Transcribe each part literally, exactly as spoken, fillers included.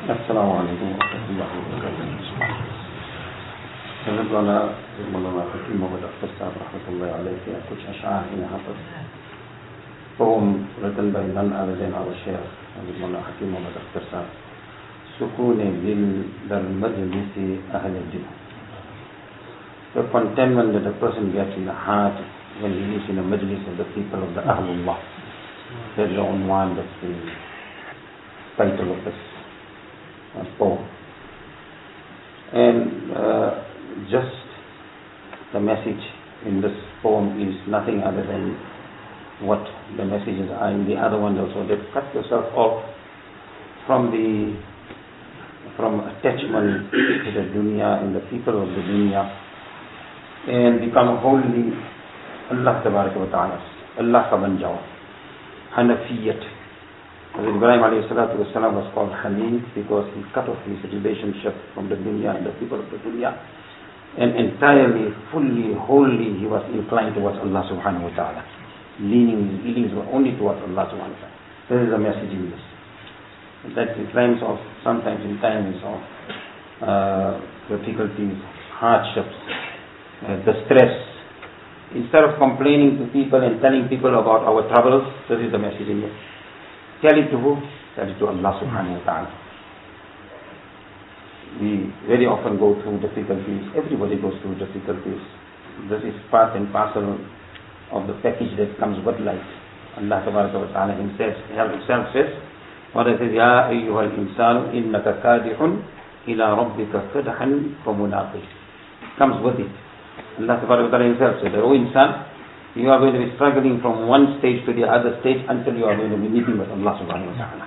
Assalamu alaikum wa rahmatullahi wa barakatuh. हज़रत वाला मौलाना हकीम मोहम्मद अख्तर साहब रहमतुल्लाह अलैह के कुछ अशार हैं यहाँ पर poem written by none other than our Shaykh हज़रत मौलाना हकीम मोहम्मद अख्तर साहब सुकून दिल दर मजलिस अहल दिल. The contentment that a person gets in the heart when he is in a majlis of the people of the Ahlullah. That's the unwan, that's the title of this uh, poem. And uh, just the message in this poem is nothing other than what the messages are in the other ones also. That cut yourself off from the from attachment to the dunya and the people of the dunya and become wholly Allah tabaraka wa ta'ala. Allah ka ban jao. Hanafiyat. Hazrat Ibrahim alayhi salatu wasalam was called Hanif because he cut off his relationship from the dunya and the people of the dunya. And entirely, fully, wholly, he was inclined towards Allah subhanahu wa ta'ala. Leaning his feelings were only towards Allah subhanahu wa ta'ala. This is the message in this. That in times of, sometimes in times of uh, difficulties, hardships, uh, distress, instead of complaining to people and telling people about our troubles, this is the message in this. Tell it to who? Tell it to Allah subhanahu wa ta'ala. We very often go through difficulties. Everybody goes through difficulties. This is part and parcel of the package that comes with life. Allah tabaraka wa ta'ala himself, himself says, what it says, Ya ayyuhal insanu innaka kadihun ila rabbika kadhan famunaqih. Comes with it. Allah tabaraka wa ta'ala himself says, O insan, you are going to be struggling from one stage to the other stage until you are going to be meeting with Allah subhanahu wa ta'ala.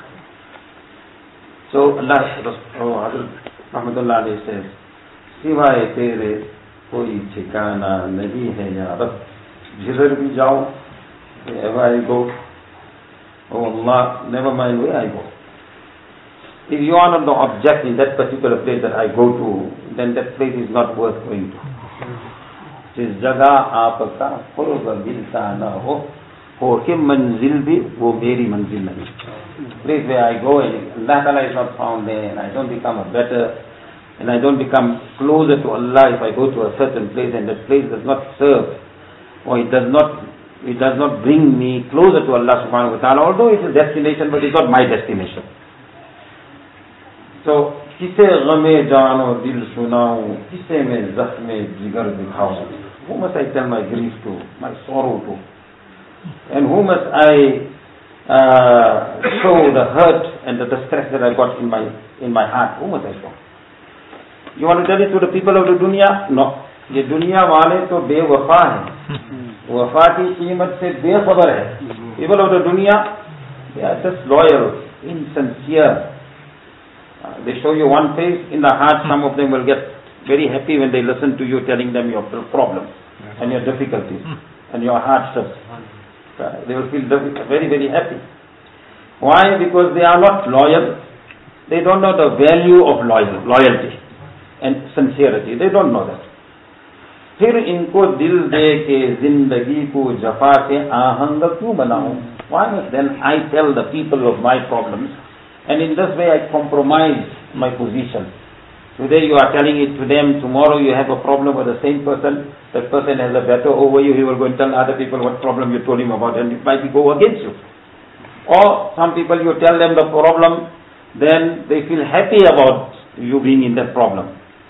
So Allah oh, Rahmatullah alayhi says, सिवाय तेरे कोई ठिकाना नहीं है या रब, जिधर भी जाओ, wherever I go, oh Allah, never mind where I go. If you are not the object in that particular place that I go to, then that place is not worth going to. जिस जगह आपका क़ुर्ब मिलता न हो, हो के मंजिल भी वो मेरी मंजिल नहीं. Place where I go and Allah Ta'ala is not found there, and I don't become a better, and I don't become closer to Allah if I go to a certain place and that place does not serve, or it does not, it does not bring me closer to Allah Subhanahu wa Ta'ala, although it's a destination, but it's not my destination. So, किसे गमे जानो दिल सुनाऊं, किसे मैं ज़ख्मे जिगर दिखाऊं? Who must I tell my grief to, my sorrow to? And who must I uh, show the hurt and the distress that I got in my in my heart? Who must I show? You want to tell it to the people of the dunya? No. ये दुनिया वाले तो बेवफा हैं, वफा की कीमत से बेखबर है. People of the dunya, they are just loyal, insincere. Uh, they show you one face, in the heart some of them will get very happy when they listen to you telling them your problems and your difficulties and your hardships. Uh, they will feel very, very happy. Why? Because they are not loyal. They don't know the value of loyal, loyalty and sincerity. They don't know that. फिर इनको दिल दे के जिंदगी को जफा से आहंग क्यों बनाऊं? Why must then I tell the people of my problems, and in this way I compromise my position? Today you are telling it to them, tomorrow you have a problem with the same person, that person has a better over you, he will go and tell other people what problem you told him about, and it might go against you. Or some people you tell them the problem, then they feel happy about you being in that problem.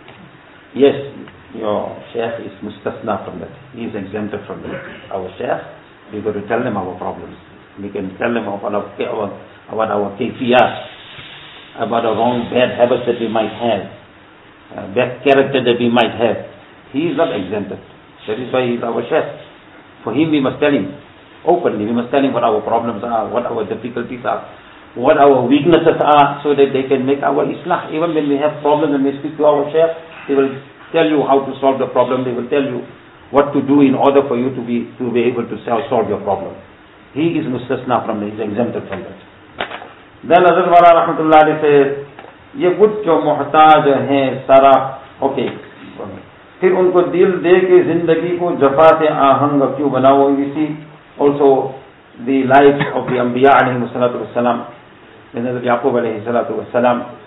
Yes, your Shaykh is mustasna from that. He is exempted from that. Our Shaykh, we got to tell them our problems. We can tell them about our, about our kayfiyat, about our wrong bad habits that we might have, uh, bad character that we might have. He is not exempted. That is why he is our Shaykh. For him we must tell him openly. We must tell him what our problems are, what our difficulties are, what our weaknesses are, so that they can make our islah. Even when we have problems and we speak to our Shaykh, they will tell you how to solve the problem. They will tell you what to do in order for you to be to be able to solve your problem. He is mustasna from it. He is exempted from that. Then Hazrat Wala Rahmatullah alayhi says, ये कुछ जो मोहताज हैं सारा, okay, फिर उनको दिल दे के जिंदगी को जफा से आहंग क्यों बनाओ? You see also the lives of the Anbiya alayhi salatu wassalam. When Hazrat Yaqub alayhi salatu wassalam,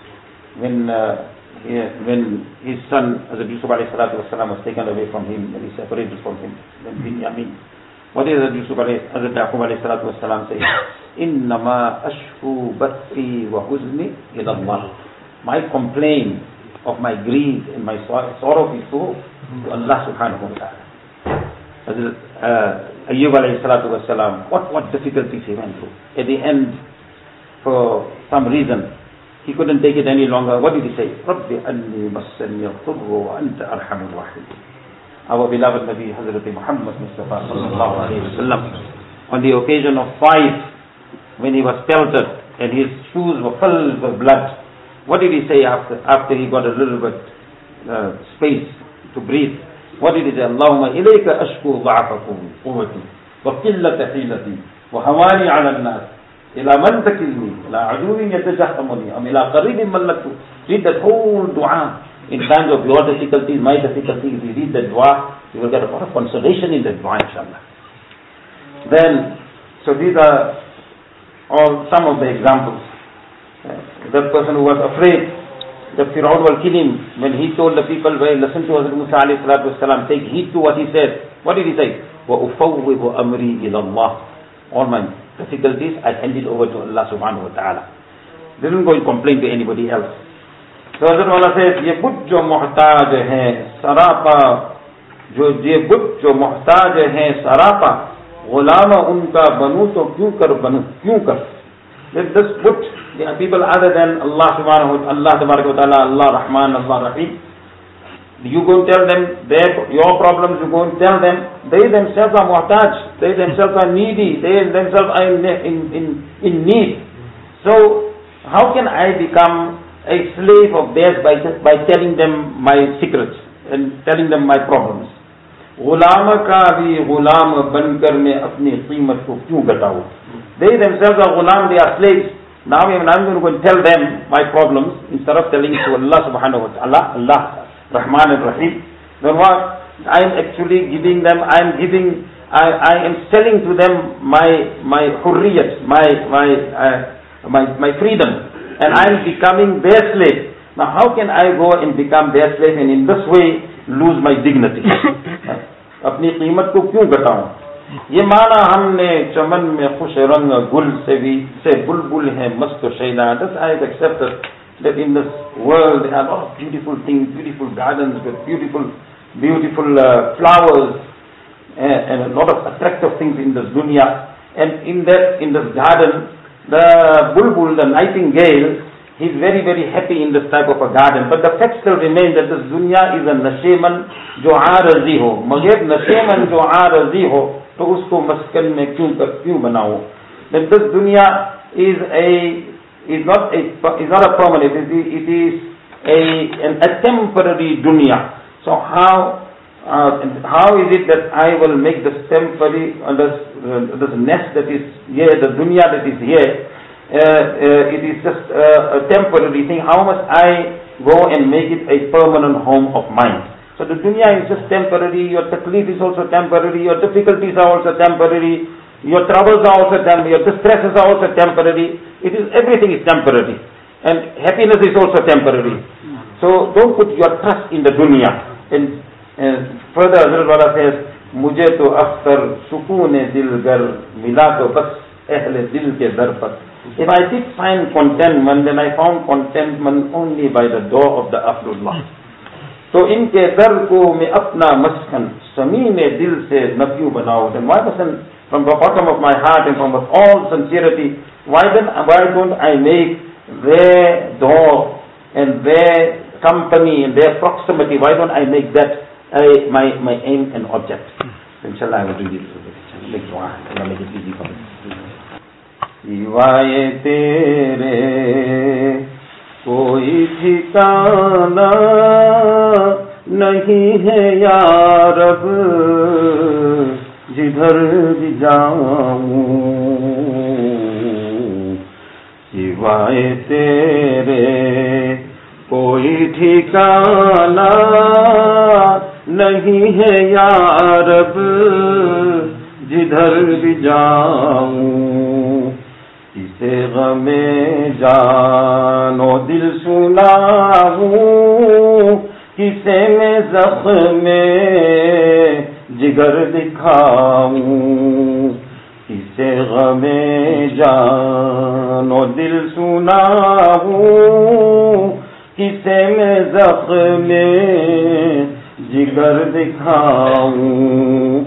when uh, he, when his son Hazrat Yusuf alayhi salatu wasalam was taken away from him, when he separated from him, then Binyamin, what did Hazrat Yusuf alayhi, Hazrat Yaqub alayhi salatu wasalam say? Innama ashku bathi wa huzni ila Allah. My complaint of my grief and my sorrow is to Allah subhanahu wa ta'ala. Hazrat uh, Ayyub alayhi salatu wasalam, what, what difficulties he went through. At the end, for some reason, he couldn't take it any longer. What did he say? Rabbi anni massani al-dhurru wa anta arhamur rahimin. Our beloved Nabi Hazrat Muhammad Mustafa sallallahu alayhi wa sallam, on the occasion of five, when he was pelted and his shoes were filled with blood, what did he say after after he got a little bit uh, space to breathe? What did he say? Allahumma ilayka ashku dha'afakum quwwati wa qillata hilati wa hawani 'ala an-nas ila man takilni ila aduwwin yatajahhamuni am ila qaribin mallaktu. Read that whole dua in times of your difficulties, my difficulties. You read that dua, you will get a lot of consolation in that dua, inshallah. Then, so these are all some of the examples. Uh, that person who was afraid that Fir'aun will kill him, when he told the people, well, listen to Hazrat Musa alayhi salatu wasalam, take heed to what he said. What did he say? وَأُفَوِّضُ أَمْرِي إِلَى اللَّهِ. All my difficulties, I hand it over to Allah subhanahu wa ta'ala. Didn't go and complain to anybody else. So Hazrat Wala says, ये बुद्ध जो मोहताज है सरापा, जो ये बुद्ध जो मोहताज है सरापा, गुलाम उनका बनूं तो क्यों कर बनूं क्यों कर. Let this put the people other than Allah subhanahu wa Allah tabarak wa ta'ala, Allah Rahman, Allah Rahim, you go and tell them their your problems, you go and tell them, they themselves are muhtaj, they themselves are needy, they themselves are in in in, in need. So how can I become a slave of theirs by by telling them my secrets and telling them my problems? गुलाम का भी गुलाम बनकर मैं अपनी कीमत को क्यों घटाऊं? They themselves are gulam, they are slaves. Now I'm going to go and tell them my problems instead of telling it to Allah subhanahu wa ta'ala, Allah Rahman and Rahim. Then what? I'm actually giving them, I'm giving, I, I am selling to them my my hurriyat, my my uh, my my freedom, and I'm becoming their slave. Now how can I go and become their slave and in this way lose my dignity? अपनी कीमत को क्यों घटाऊं? ये माना हमने चमन में खुश रंग गुल से भी से बुलबुल है मस्त Shaila. Thus I have accepted that in this world there are a lot of beautiful things, beautiful gardens with beautiful, beautiful uh, flowers and, and a lot of attractive things in this dunya. And in that, in this garden, the bulbul, the nightingale, he's very, very happy in this type of a garden. But the fact still remains that this dunya is a nasheman jo aarazi ho. Magar nasheman jo aarazi ho, to usko maskan mein kyun kyun banao? That this dunya is a is not a is not a permanent. It is, it is a an, a temporary dunya. So how uh, how is it that I will make this temporary uh, this uh, this nest that is here, the dunya that is here? Uh, uh, it is just uh, a temporary thing. How must I go and make it a permanent home of mine? So the dunya is just temporary. Your taklif is also temporary. Your difficulties are also temporary. Your troubles are also temporary. Your distresses are also temporary. It is everything is temporary, and happiness is also temporary. So don't put your trust in the dunya. And, and further, Hazrat Wala says, "Mujhe to akhtar sukoon-e dil gar mila to bas ahle dil ke dar par." If I did find contentment, then I found contentment only by the door of the Ahlullah. So इनके दर को मैं अपना मस्कन समीम दिल से न क्यों बनाऊं? Then why doesn't, from the bottom of my heart and from all sincerity, why then why don't I make their door and their company and their proximity, why don't I make that uh, my my aim and object? Inshallah I will do this. Make dua. Allah make it easy for me. सिवाए तेरे कोई ठिकाना नहीं है या रब, जिधर भी जाऊं सिवाए तेरे कोई ठिकाना नहीं है या रब, जिधर भी जाऊं کسے غم جان و دل سناؤں، کسے میں زخم جگر دکھاؤں، کسے غم جان و دل سناؤں، کسے میں زخم جگر دکھاؤں۔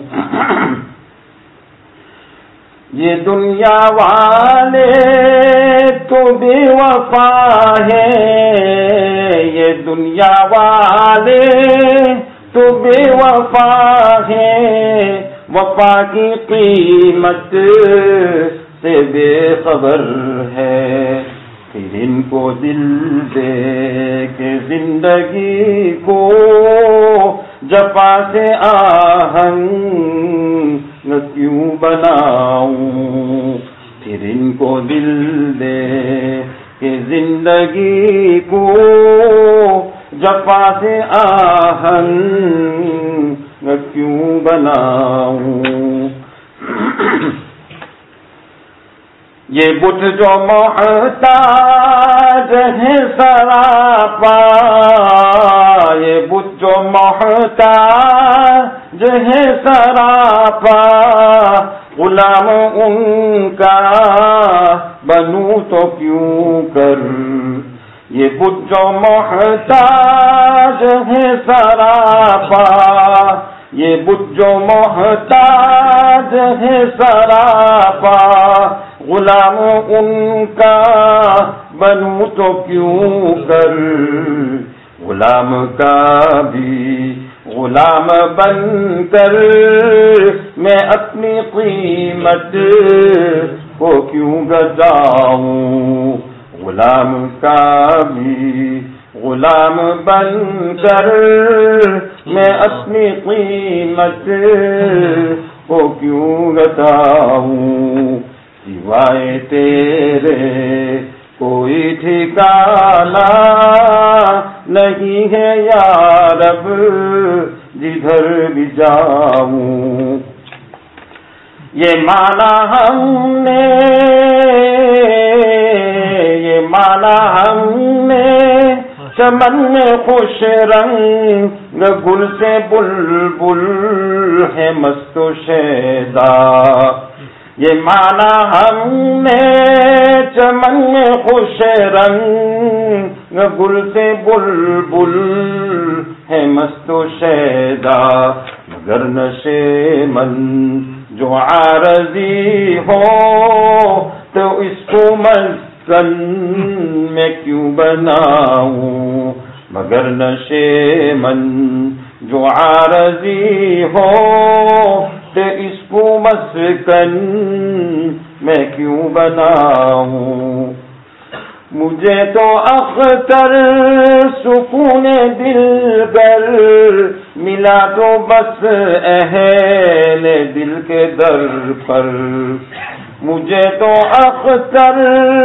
یہ دنیا والے تو بے وفا ہے، یہ دنیا والے تو بے وفا ہے، وفا کی قیمت سے بے خبر ہے، پھر ان کو دل دے کے زندگی کو جفا سے آہنگ کیوں بناؤں، پھر ان کو دل دے کہ زندگی کو جفا سے آہنگ کیوں بناؤں۔ یہ بت جو محتاج ہے سراپا، یہ بت جو محتاج ہے سراپا، غلام ان کا بنوں تو کیوں کر، یہ بت جو محتاج ہے سراپا، یہ بت جو محتاج ہے سراپا، غلام ان کا بنوں تو کیوں کر، غلام کا بھی غلام بن کر میں اپنی قیمت کو کیوں گزاؤں، غلام کا بھی غلام بن کر میں اپنی قیمت کو کیوں گزاؤں، سوائے تیرے کوئی ٹھکانہ نہیں ہے یا رب جدھر بھی جاؤں۔ یہ مانا ہم نے یہ مانا ہم نے چمن میں خوش رنگ گل سے بلبل ہے مست و شیدا، یہ مانا ہم نے چمن میں خوش رنگ گل سے بلبل ہے مست و شیدا، مگر نشے من جو عارضی ہو تو اس کو مسکن میں کیوں بناؤں، مگر نشے من جو عارضی ہو تو اس کو مسکن میں کیوں بناؤں، مجھے تو اختر سکون دل گر ملا تو بس اہل دل کے در پر، مجھے تو اختر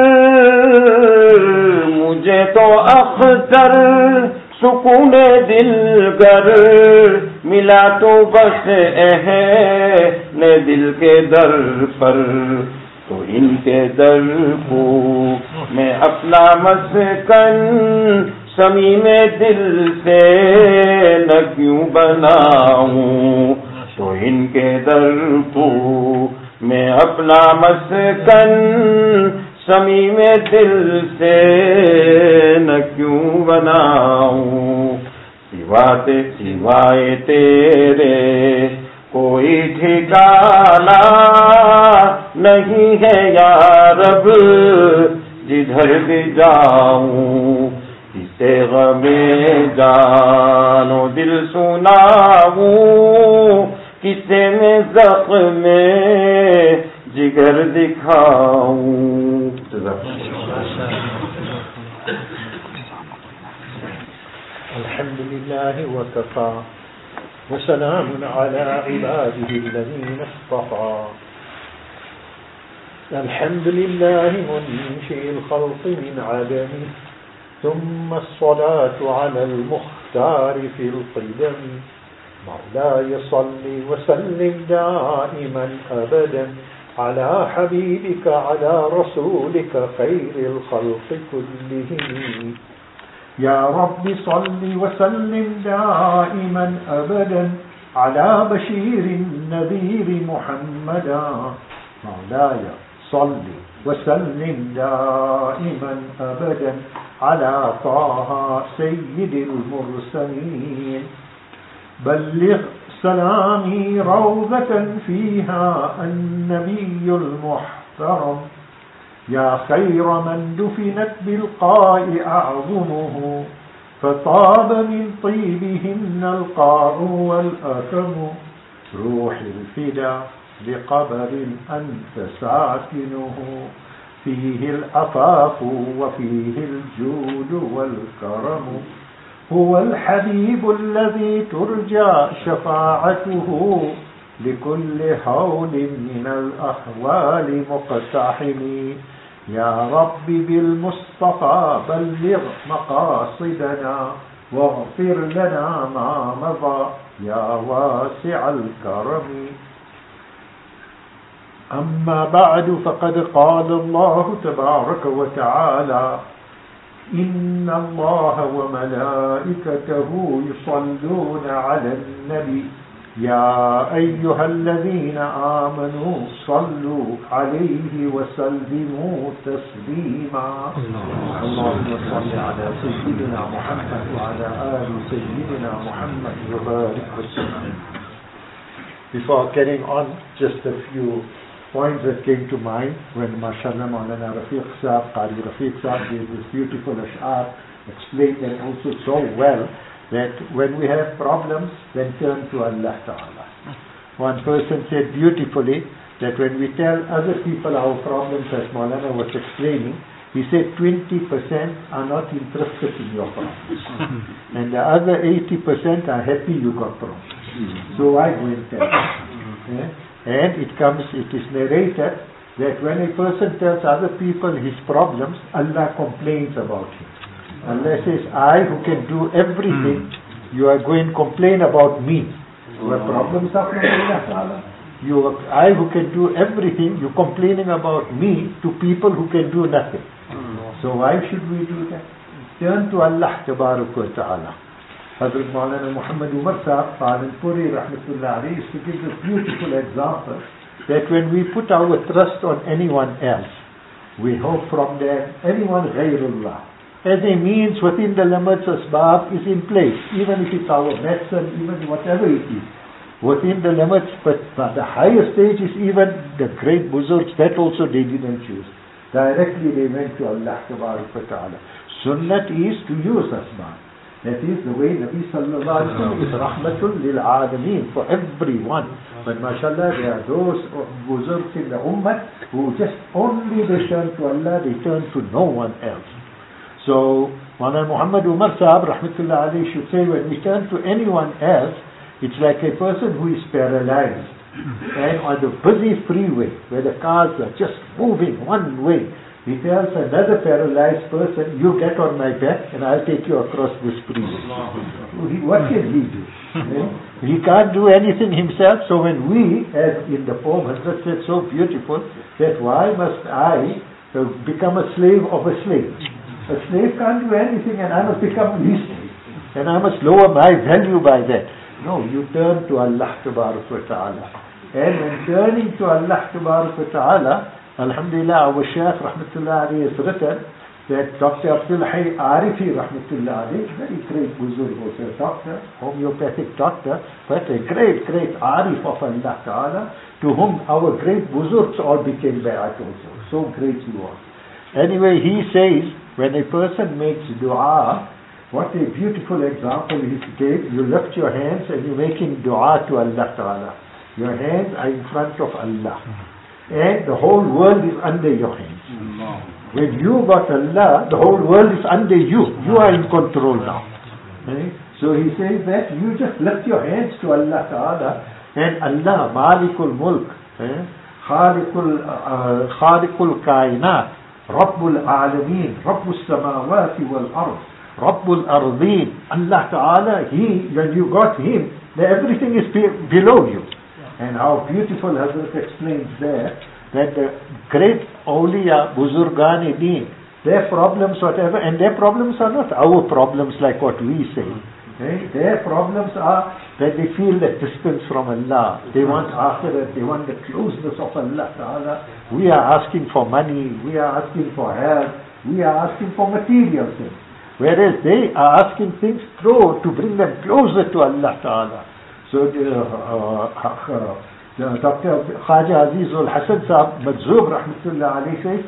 مجھے تو اختر سکون دل گر ملا تو بس اہل دل کے در پر، تو ان کے در کو میں اپنا مسکن صمیم دل سے نہ کیوں بناؤں، تو ان کے در کو میں اپنا مسکن صمیم دل سے نہ کیوں بناؤں، سوائے سوائے تیرے کوئی ٹھکانہ نہیں ہے یا رب جدھر بھی جاؤں، کسے غم جان و دل سناؤں، کسے میں زخم جگر دکھاؤں۔ الحمد لله وكفى وسلام على عباده الذين اصطفى، الحمد لله منشئ الخلق من عدم، ثم الصلاة على المختار في القدم، مولاي صل وسلم دائما أبدا على حبيبك على رسولك خير الخلق كلهم. يا رب صل وسلم دائما أبدا على بشير النذير محمدا. مولاي صل وسلم دائما أبدا على طه سيد المرسلين. بلغ سلامي روضة فيها النبي المحترم. يا خير من دفنت بالقاء أعظمه فطاب من طيبهن القاع والأكم. روح الفدا بقبر أنت ساكنه فيه العفاف وفيه الجود والكرم. هو الحبيب الذي ترجى شفاعته لكل هول من الأحوال مقتحم. يا رب بالمصطفى بلغ مقاصدنا واغفر لنا ما مضى يا واسع الكرم. أما بعد فقد قال الله تبارك وتعالى إن الله وملائكته يصلون على النبي يا أيها الذين آمنوا صلوا عليه وسلموا تسليما. اللهم صل على سيدنا محمد وعلى آل سيدنا محمد وبارك وسلم. Before getting on, just a few points that came to mind when mashallah Maulana Rafiq Saab, Qari Rafiq Saab gave this beautiful ash'ar, explained them also so well that when we have problems, then turn to Allah Ta'ala. One person said beautifully that when we tell other people our problems, as Maulana was explaining, he said twenty percent are not interested in your problems and the other eighty percent are happy you got problems. So I go and tell them. Yeah? And it comes, it is narrated that when a person tells other people his problems, Allah complains about him. Allah says, I who can do everything, you are going to complain about me. Your problems are from Allah Ta'ala. You are, I who can do everything, you're complaining about me to people who can do nothing. So why should we do that? Turn to Allah Ta'ala. Hazrat Maulana Muhammad Umar Saab, Puri Rahmatullah Ali, used to give this beautiful example that when we put our trust on anyone else, we hope from them, anyone ghayrullah, as a means within the limits of asbab is in place, even if it's our medicine, even whatever it is, within the limits, but, but the higher stage is even the great buzurgs, that also they didn't choose. Directly they went to Allah Ta'ala. Sunnat is to use asbab. That is the way Nabi Sallallahu Alaihi Wasallam is rahmatul lil alameen, for everyone. But mashallah, there are those buzurgs in the ummah who just only they turn to Allah, they turn to no one else. So Maulana Muhammad Umar Saab Rahmatullah Ali should say, when we turn to anyone else, it's like a person who is paralyzed and on the busy freeway where the cars are just moving one way. He tells another paralyzed person, you get on my back and I'll take you across this freeway. What can he do? He can't do anything himself. So when we, as in the poem, Hazrat said so beautiful, that why must I uh, become a slave of a slave? A slave can't do anything and I must become his slave. And I must lower my value by that. No, you turn to Allah Ta'ala. And when turning to Allah Ta'ala, Alhamdulillah, our Shaykh Rahmatullah Ali has written that Doctor Abdul Hayy Arifi Rahmatullah Ali, very great buzurg, was a doctor, homeopathic doctor, but a great, great Arif of Allah Ta'ala, to whom our great buzurgs all became bayat also. So great he was. Anyway, he says, when a person makes dua, what a beautiful example he gave. You lift your hands and you're making dua to Allah Ta'ala. Your hands are in front of Allah. And the whole world is under your hands. When you got Allah, the whole world is under you. You are in control now. Okay? So he says that you just lift your hands to Allah Ta'ala, and Allah, Malikul Mulk, eh? Khaliqul, uh, Khaliqul Kainat, Rabbul Alameen, Rabbul Samawati wal Ard, Rabbul Ardeen, Allah Ta'ala, He, when you got Him, then everything is be- below you. And how beautiful Hazrat explains there that the great awliya, buzurgan-e-deen, their problems, whatever, and their problems are not our problems like what we say. Okay? Their problems are that they feel that distance from Allah. They want akhirat, they want the closeness of Allah Ta'ala. We are asking for money, we are asking for health, we are asking for material things. Whereas they are asking things through to bring them closer to Allah Ta'ala. So the, uh, uh, the Doctor Khaja Azizul Hasan Sahab Madzub Rahmatullah alayhi says,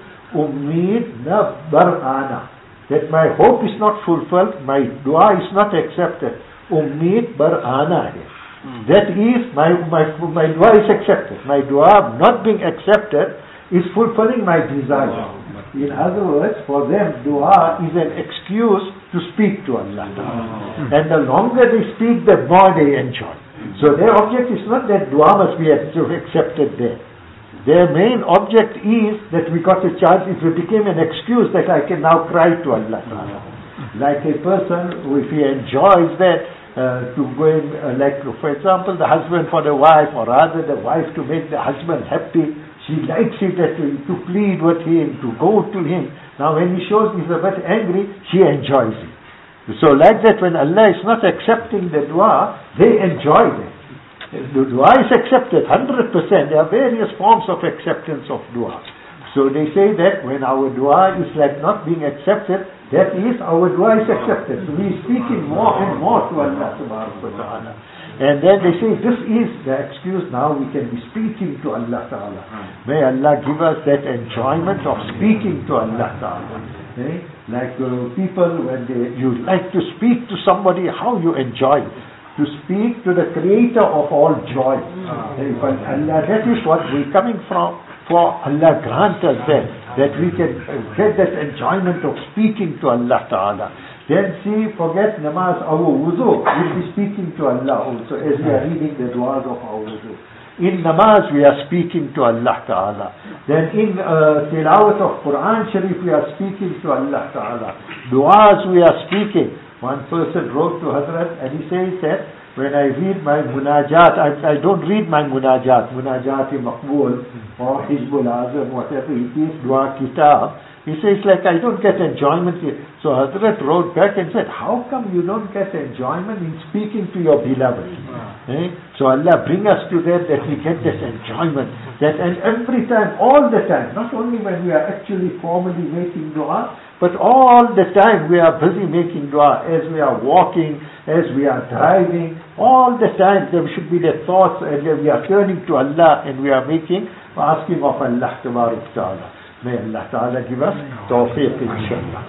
Ummeed na bar'ana. That my hope is not fulfilled, my dua is not accepted. Ummeed bar'ana hai. That is, my, my, my dua is accepted. My dua not being accepted is fulfilling my desire. In other words, for them, dua is an excuse to speak to Allah. And the longer they speak, the more they enjoy. So their object is not that dua must be accepted there. Their main object is that we got a chance, if it became an excuse that I can now cry to Allah. Like a person, if he enjoys that, uh, to go in, uh, like for example, the husband for the wife, or rather the wife to make the husband happy, she likes it that to, to plead with him, to go to him. Now when he shows he's a bit angry, she enjoys it. So like that, when Allah is not accepting the dua, they enjoy it. The dua is accepted one hundred percent. There are various forms of acceptance of dua. So they say that when our dua is like not being accepted, that is, our dua is accepted. So we are speaking more and more to Allah subhanahu wa ta'ala. And then they say this is the excuse, now we can be speaking to Allah ta'ala. May Allah give us that enjoyment of speaking to Allah ta'ala. Okay? Like uh, people, when they, you like to speak to somebody, how you enjoy it. To speak to the creator of all joy. Uh, Allah, that is what we're coming from. For Allah grant us that, that we can get that enjoyment of speaking to Allah Ta'ala. Then see, forget namaz, our wuzu, we'll be speaking to Allah also as we are reading the du'as of our wuzu. In namaz we are speaking to Allah Ta'ala. Then in uh, tilawat of Quran Sharif we are speaking to Allah Ta'ala. Du'as we are speaking. One person wrote to Hazrat and he says that when I read my munajat, I, I don't read my munajat, munajat-i-maqbool or Hizbul Azam, whatever it is, dua kitab. He says like I don't get enjoyment here. So Hazrat wrote back and said, how come you don't get enjoyment in speaking to your beloved? Eh? So Allah bring us to that, that we get that enjoyment. That and every time, all the time, not only when we are actually formally making dua, but all the time we are busy making dua, as we are walking, as we are driving, all the time there should be the thoughts and we are turning to Allah and we are making, asking of Allah Ta'ala. May Allah Ta'ala give us tawfiq, inshallah.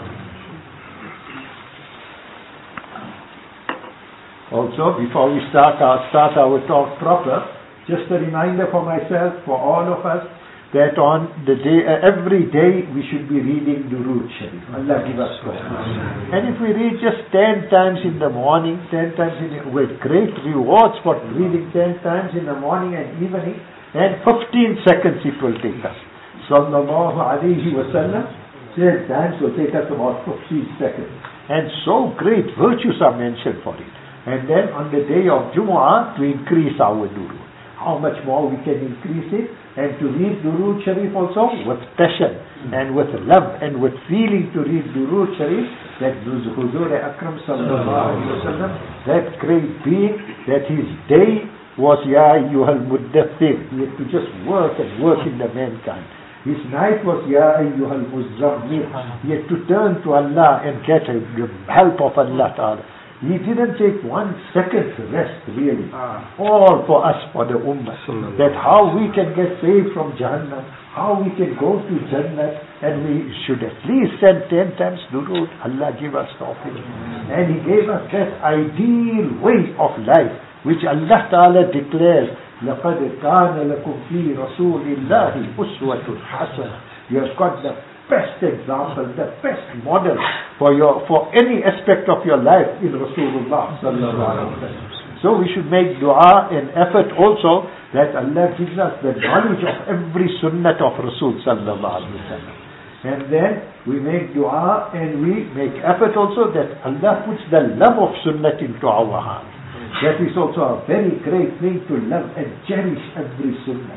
Also, before we start our, start our talk proper, just a reminder for myself, for all of us, that on the day, uh, every day we should be reading Durood Sharif. Allah give us tawfiq. And if we read just ten times in the morning, ten times in the, with great rewards for reading ten times in the morning and evening, and fifteen seconds it will take us. Sallallahu alayhi wa sallam said times will take us about fifteen seconds. And so great virtues are mentioned for it. And then on the day of Jumu'ah to increase our Durood. How much more we can increase it, and to read Durood Sharif also with passion and with love and with feeling to read Durood Sharif, that Huzur Akram sallallahu alayhi wa sallam, that great being, that his day was Ya Ayyuhal Muddathir. He had to just work and work in the mankind. His night was Ya Ayyuhal Muzammil. He had to turn to Allah and get the help of Allah Ta'ala. He didn't take one second rest, really. All for us, for the Ummah. That how we can get saved from Jahannam, how we can go to Jannah, and we should at least send ten times Durood. Allah give us tawfiq. And He gave us that ideal way of life, which Allah Ta'ala declares, لَقَدْ كَانَ لَكُمْ فِي رَسُولِ اللَّهِ أُسْوَةٌ حَسَنَةٌ. You have got the best example, the best model for your for any aspect of your life in Rasulullah sallallahu alaihi wasallam. So we should make dua and effort also that Allah gives us the knowledge of every sunnah of Rasul sallallahu alaihi wasallam. And then we make dua and we make effort also that Allah puts the love of sunnah into our heart. That is also a very great thing, to love and cherish every sunnah.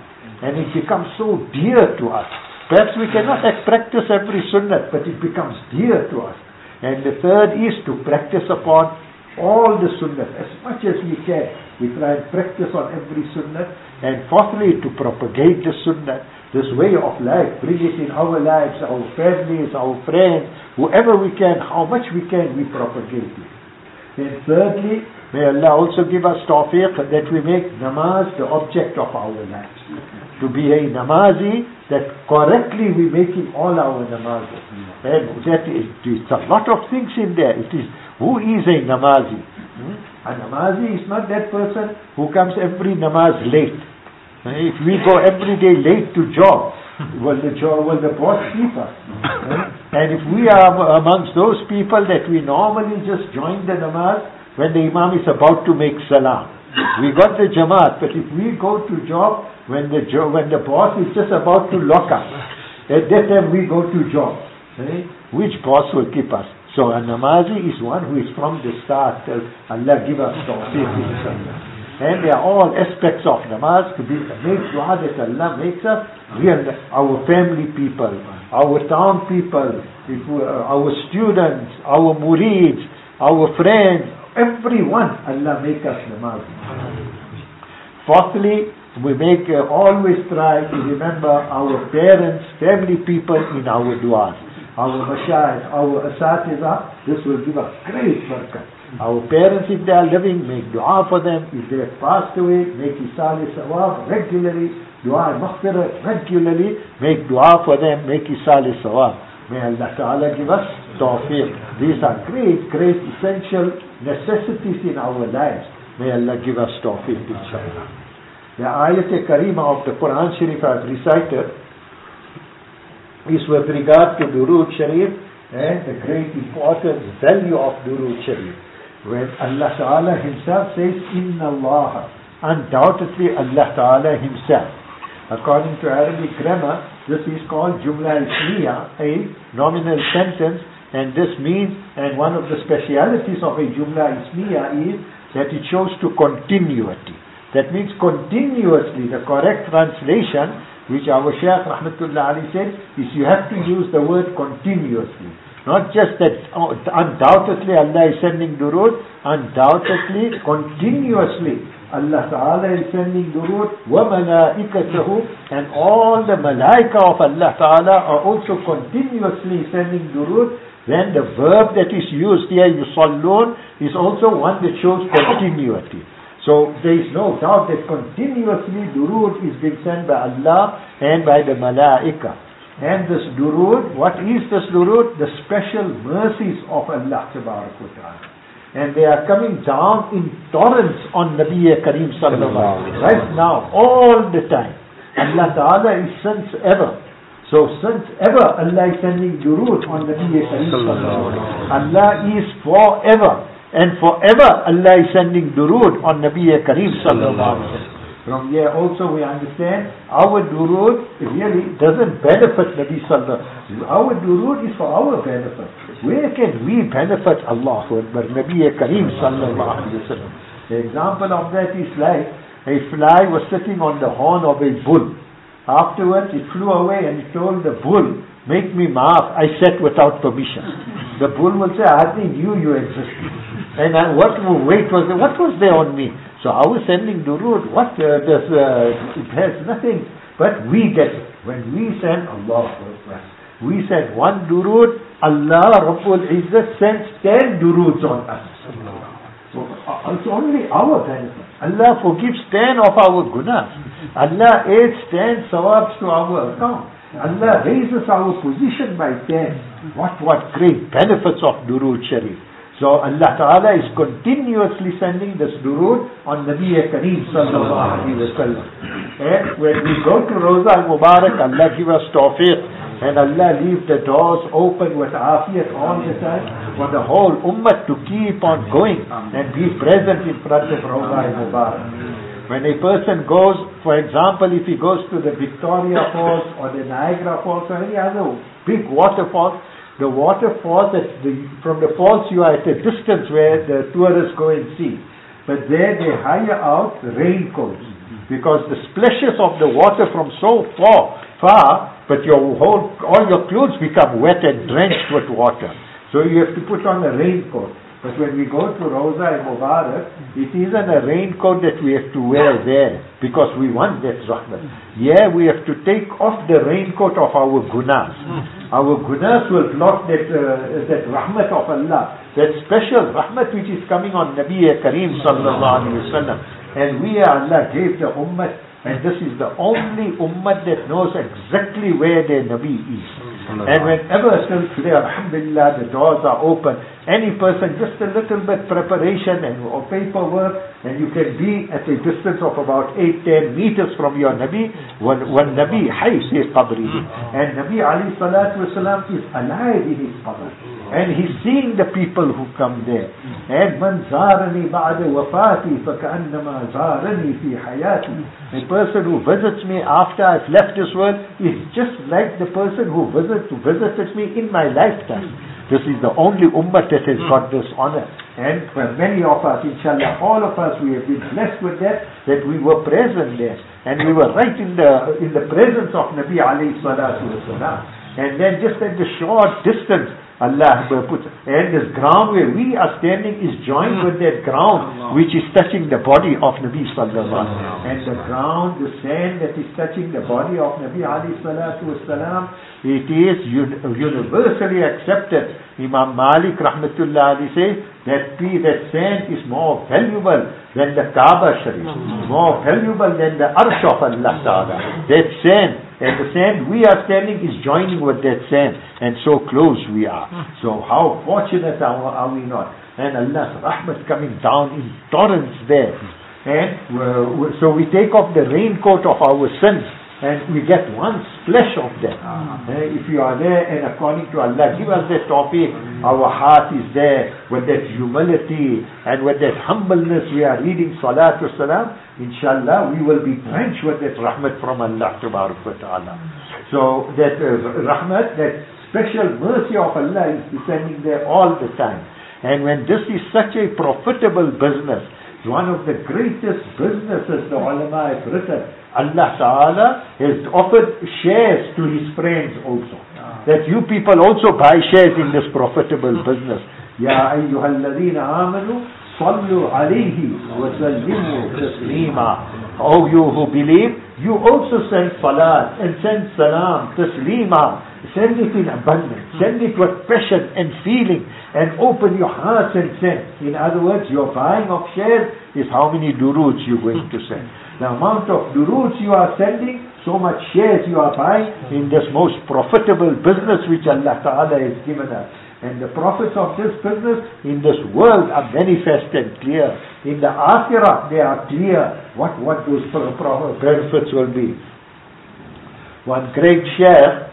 and it becomes so dear to us. Perhaps we cannot practice every sunnah, but it becomes dear to us. And the third is to practice upon all the sunnah as much as we can. We try and practice on every sunnah. And fourthly, to propagate the sunnah, this way of life, bring it in our lives, our families, our friends, whoever we can, how much we can, we propagate it. And thirdly, may Allah also give us tawfiq that we make namaz the object of our lives. To be a namazi, that correctly we making all our namazes. And that is, it's a lot of things in there. It is, who is a namazi? Hmm? A namazi is not that person who comes every namaz late. If we go every day late to job, will the job, will the boss keep us? And if we are amongst those people that we normally just join the namaz when the imam is about to make salam, we got the jamaat. But if we go to job when the jo- when the boss is just about to lock up, at that time we go to job. Eh? Which boss will keep us? So a namazi is one who is from the start. Allah give us tawfiq, inshallah. And they are all aspects of namaz to be make dua that Allah makes us real, our family people, our town people, if we, uh, our students, our murids, our friends, everyone, Allah make us namaz. Fourthly, we make uh, always try to remember our parents, family people in our du'as. Our mashayikh, our asatiza, this will give us great barakah. Our parents, if they are living, make dua for them. If they have passed away, make isal sawab regularly, dua maghfirah regularly, make dua for them, make isal sawab. May Allah Ta'ala give us tawfiq. These are great, great essential necessities in our lives. May Allah give us tawfiq, inshallah. The ayat karima of the Quran Sharif I've recited is with regard to Durood Sharif and the great importance, value of Durood Sharif. When Allah Ta'ala Himself says, Inna Allah, undoubtedly Allah Ta'ala Himself. According to Arabic grammar, this is called Jumla Ismiya, a nominal sentence, and this means, and one of the specialities of a Jumla Ismiya is that it shows to continuity. That means continuously. The correct translation, which our Shaykh Rahmatullah Ali said, is you have to use the word continuously. Not just that oh, undoubtedly Allah is sending durood, undoubtedly, continuously Allah Ta'ala is sending durood, wa malaikatahu, and all the malaika of Allah Ta'ala are also continuously sending durood. Then the verb that is used here, yusallun, is also one that shows continuity. So there is no doubt that continuously durood is being sent by Allah and by the malaika. And this durood, what is this durood? The special mercies of Allah Ta'ala. And they are coming down in torrents on Nabi Kareem Sallallahu Alaihi Wasallam. Right now, all the time. Allah Ta'ala is since ever. So since ever Allah is sending durood on Nabi Kareem Sallallahu Alaihi Wasallam. Allah is forever. And forever Allah is sending durood on Nabi Kareem Sallallahu Alaihi Wasallam. From here also we understand our durood really doesn't benefit Nabi Sallallahu Alaihi Wasallam. Our durood is for our benefit. Where can we benefit Allah for Nabi Kareem Sallallahu Alaihi Wasallam? The example of that is like a fly was sitting on the horn of a bull. Afterwards it flew away and it told the bull, make me maaf, I sat without permission. The bull will say, I hardly knew you existed. And I, what weight was there? What was there on me? So I was sending durood. What uh, does uh, it has nothing, but we get it. When we send Allah, we send one durood, Allah Rabbul Izzat sends ten duroods on us. So uh, it's only our benefit. Allah forgives ten of our gunas. Allah adds ten sawabs to our account. Allah raises our position by ten. What what great benefits of durood Sharif. So Allah Ta'ala is continuously sending this durood on Nabi Kareem Sallallahu Alaihi Wasallam. And when we go to Roza al-Mubarak, Allah give us tawfiq and Allah leave the doors open with afiyat all the time for the whole ummah to keep on going and be present in front of Roza al-Mubarak. When a person goes, for example, if he goes to the Victoria Falls or the Niagara Falls or any other big waterfalls, the waterfalls, that the, from the falls you are at a distance where the tourists go and see. But there they hire out raincoats. because the splashes of the water from so far, far, but your whole, all your clothes become wet and drenched with water. So you have to put on a raincoat. But when we go to Rawza and Mubarak, it isn't a raincoat that we have to wear there, because we want that rahmat. Yeah, we have to take off the raincoat of our gunas. Our gunas will block that, uh, that rahmat of Allah, that special rahmat which is coming on Nabi Kareem sallallahu alayhi wa sallam. And we, Allah gave the ummah, and this is the only ummah that knows exactly where their Nabi is. And whenever still today, alhamdulillah, the doors are open, any person, just a little bit preparation and or paperwork, and you can be at a distance of about eight, ten meters from your Nabi, when, when Nabi hay fi qabrihi. And Nabi alayhi salatu wasalam is alive in his qabr. And he's seeing the people who come there. And man zarani ba'da wafati faka'annama zarani fi hayati. A person who visits me after I've left this world is just like the person who visits, who visited me in my lifetime. This is the only ummah that has got this honor. And for many of us, inshallah, all of us, we have been blessed with that, that we were present there. And we were right in the in the presence of Nabi alayhi salatu wasalam. And then just at the short distance, Allah puts, and this ground where we are standing is joined with that ground which is touching the body of Nabi sallallahu alaihi wasallam. And the ground, the sand that is touching the body of Nabi alayhi salatu wasalam, it is universally accepted. Imam Malik rahmatullah alayhi says that that sand is more valuable than the Kaaba Sharif, more valuable than the Arsh of Allah Ta'ala. That sand, and the sand we are standing is joining with that sand, and so close we are. So how fortunate are, are we not? And Allah's rahmat coming down in torrents there. And uh, so we take off the raincoat of our sins, and we get one splash of them. Uh, if you are there, and according to Allah, give us that tawfiq, our heart is there with that humility and with that humbleness. We are reading Salatu Salam. Inshallah, we will be drenched with that rahmat from Allah Ta'ala. So that uh, rahmat, that special mercy of Allah is descending there all the time. And when this is such a profitable business, one of the greatest businesses the ulama have written, Allah Ta'ala has offered shares to His friends also. That you people also buy shares in this profitable business. Ya ayyuhalladhina amanu sallu alayhi wa sallimu taslima. Oh, you who believe, you also send salat and send salam, taslima. Send it in abundance. Send it with passion and feeling, and open your hearts and send. In other words, your buying of shares is how many duroods you're going to send. The amount of duroods you are sending, so much shares you are buying in this most profitable business which Allah Ta'ala has given us. And the profits of this business in this world are manifest and clear. In the Akhirah, they are clear what, what those benefits will be. One great share,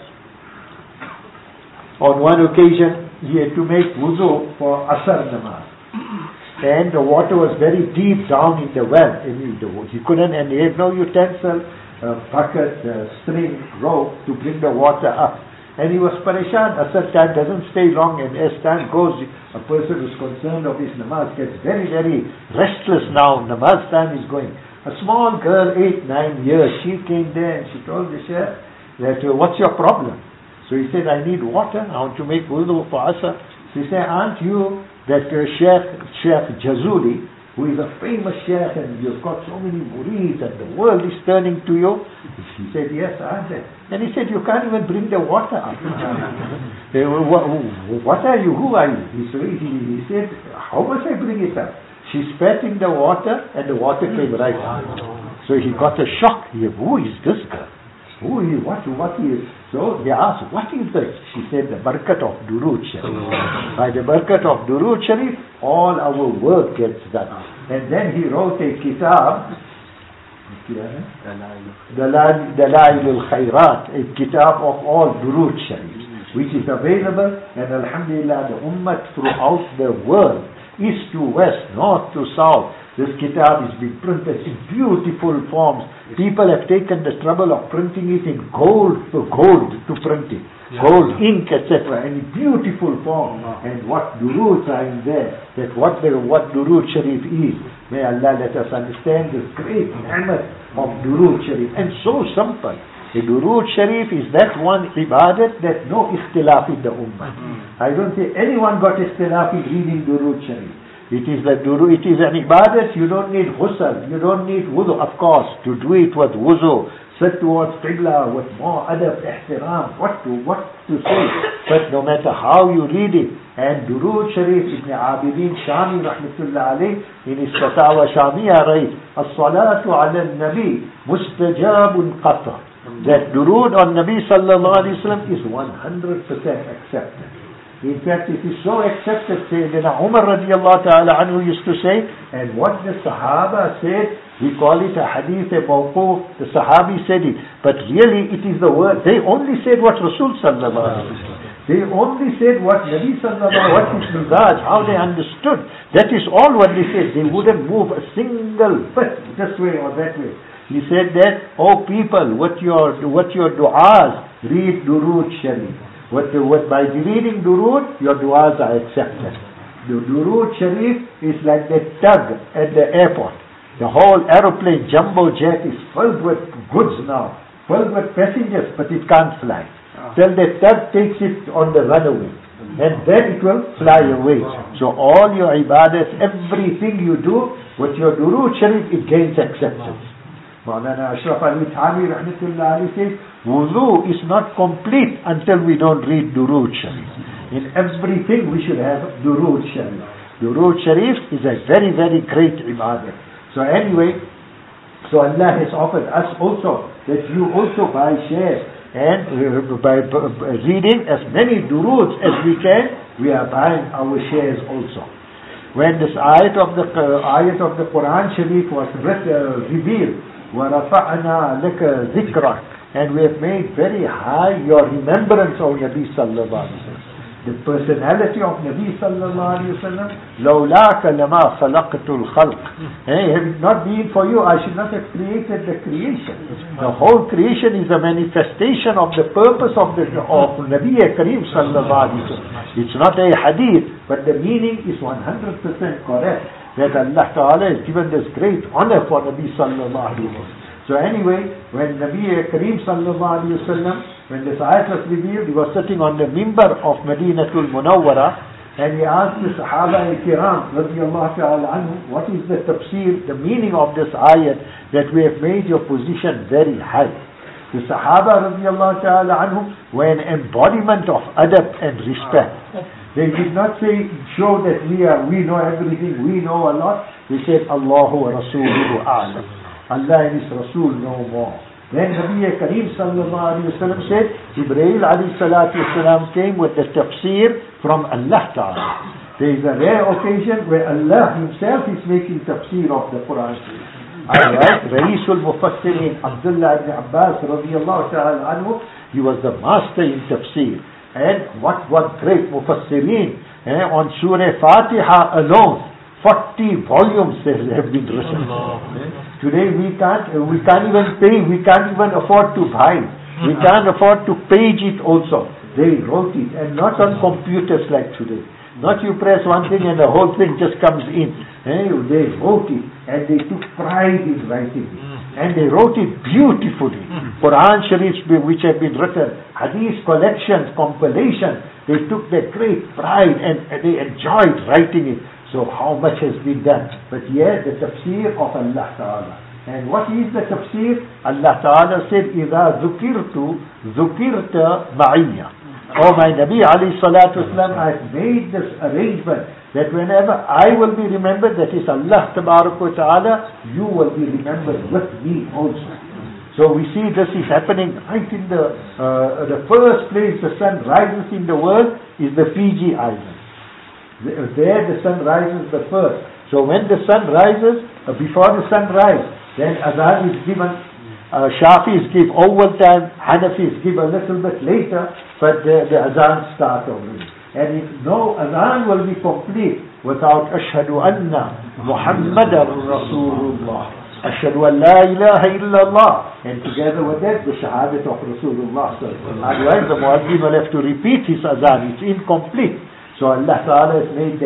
on one occasion, he had to make wuzu for Asr namaz. And the water was very deep down in the well. And he, he couldn't, and he had no utensil, uh, bucket, uh, string, rope to bring the water up. And he was parishan. Asr time doesn't stay long, and as time goes, a person who's concerned of his namaz gets very, very restless now. Namaz time is going. A small girl, eight, nine years, she came there and she told the Shaykh that, uh, what's your problem? So he said, I need water. I want to make wudu for Asr. So he said, aren't you that uh, Sheikh, Sheikh Jazuli, who is a famous Sheikh, and you've got so many murids and the world is turning to you? He said, yes, I am. And he said, you can't even bring the water up. what, what are you? Who are you? He said, he, he said, how must I bring it up? She spat in the water, and the water came right out. So he got a shock. He said, who is this girl? Who is, what, what is? So they asked, what is this? She said, the barakat of Durood Sharif. By the barakat of Durood Sharif, all our work gets done. And then he wrote a kitab, Dalail al-Khairat, a kitab of all Durood Sharif, which is available, and alhamdulillah, the ummah throughout the world, east to west, north to south, this kitab is being printed in beautiful forms. People have taken the trouble of printing it in gold to gold to print it. Gold, ink, et cetera. And in beautiful form. And what duroods are in there. that what the, what Durood Sharif is. May Allah let us understand this great ni'mat of Durood Sharif. And so simple. The Durood Sharif is that one ibadat that no ikhtilaf in the ummah. I don't think anyone got ikhtilaf in reading Durood Sharif. It is the Durood, it is an ibadat, you don't need ghusl, you don't need wudu, of course, to do it with wudu, sit towards Qibla with more adab, ihtiram, what to, what to say. But no matter how you read it, and Durood Sharif, Ibn Abidin Shami rahmatullah alayh, in his Fatawa Shamiyah writes, As-salatu ala al-Nabi mustajabun qatr. That Durood on Nabi sallallahu alayhi wa sallam is one hundred percent accepted. In fact, it is so accepted, Sayyidina Umar radiallahu ta'ala anhu used to say, and what the Sahaba said, we call it a hadith, a mawquf, the Sahabi said it, but really it is the word, they only said what Rasul sallallahu alayhi wa sallam. They only said what Nabi sallallahu alayhi wa sallam, what his mizaj, how they understood. That is all what they said. They wouldn't move a single bit this way or that way. He said that, oh people, what your what your du'as, read Durood Sharif. What, what, by reading Durood, your du'as are accepted. The Durood Sharif is like the tug at the airport. The whole aeroplane, jumbo jet is filled with goods now, filled with passengers, but it can't fly. Till the tug takes it on the runaway. And then it will fly away. So all your ibadahs, everything you do, with your Durood Sharif, it gains acceptance. Maulana Ashraf Ali Thani rahmatullah alayhi says, wudu is not complete until we don't read Durood Sharif. In everything we should have Durood Sharif. Durood Sharif is a very, very great ibadah. So anyway, so Allah has offered us also that you also buy shares, and uh, by uh, reading as many Duroods as we can, we are buying our shares also. When this ayat of the uh, ayat of the Quran Sharif was read, uh, revealed, وَرَفَعْنَا لَكَ ذِكْرَكَ, and we have made very high your remembrance of Nabi sallallahu alayhi wa sallam. The personality of Nabi sallallahu alayhi wa sallam, لَوْلَاكَ لَمَا خَلَقْتُ الْخَلْقِ. Hey, have it not been for you, I should not have created the creation. The whole creation is a manifestation of the purpose of the of Nabi Kareem sallallahu alayhi wa sallam. It's not a hadith, but the meaning is one hundred percent correct. That Allah Ta'ala has given this great honor for Nabi sallallahu alayhi wa sallam. So anyway, when Nabi Kareem sallallahu alayhi wa sallam, when this ayat was revealed, he was sitting on the mimbar of Madinatul Munawwara, and he asked the Sahaba Kiram radiyallahu ta'ala anhu, what is the tafsir, the meaning of this ayat, that we have made your position very high. The Sahaba radiyallahu ta'ala anhu were an embodiment of adab and respect. They did not say, show that we are, we know everything, we know a lot. They said, Allahu wa Rasuluhu a'lam. Allah and His Rasul know more. Then Nabi Kareem sallallahu alayhi wa sallam said, Jibreel alayhi salatu wasalam came with the tafsir from Allah Ta'ala. There is a rare occasion where Allah Himself is making tafsir of the Quran. Alright, Ra'isul Mufassirin Abdullah ibn Abbas radiyallahu ta'ala anhu, he was the master in tafsir. And what what great Mufassirin, eh, on Surah Fatiha alone, forty volumes have been written. Today we can't, we can't even pay, we can't even afford to buy. We can't afford to page it also. They wrote it, and not on computers like today. Not you press one thing and the whole thing just comes in. Eh, they wrote it, and they took pride in writing it. And they wrote it beautifully. Quran Sharifs which have been written, Hadith collections, compilation, they took their great pride and they enjoyed writing it. So how much has been done? But yeah, the tafsir of Allah Ta'ala. And what is the tafsir? Allah Ta'ala said, إِذَا ذُكِرْتُ ذُكِرْتَ مَعِيَّ. Oh my Nabi alayhi salatu wasalam, I have made this arrangement that whenever I will be remembered, that is Allah Tabarak wa Ta'ala, you will be remembered with me also. So we see this is happening right in the uh, the first place the sun rises in the world is the Fiji Islands. There the sun rises the first. So when the sun rises, uh, before the sun rises, then Azan is given. Uh, Shafis give over time, Hanafis give a little bit later, but the, the Azan starts already. And if no Azan will be complete without Ashhadu Anna Muhammadan Rasulullah, Ashhadu an la ilaha illallah, and together with that the Shahadat of Rasulullah. Otherwise the Muazzin will have to repeat his Azan, it's incomplete. So Allah Ta'ala has made that.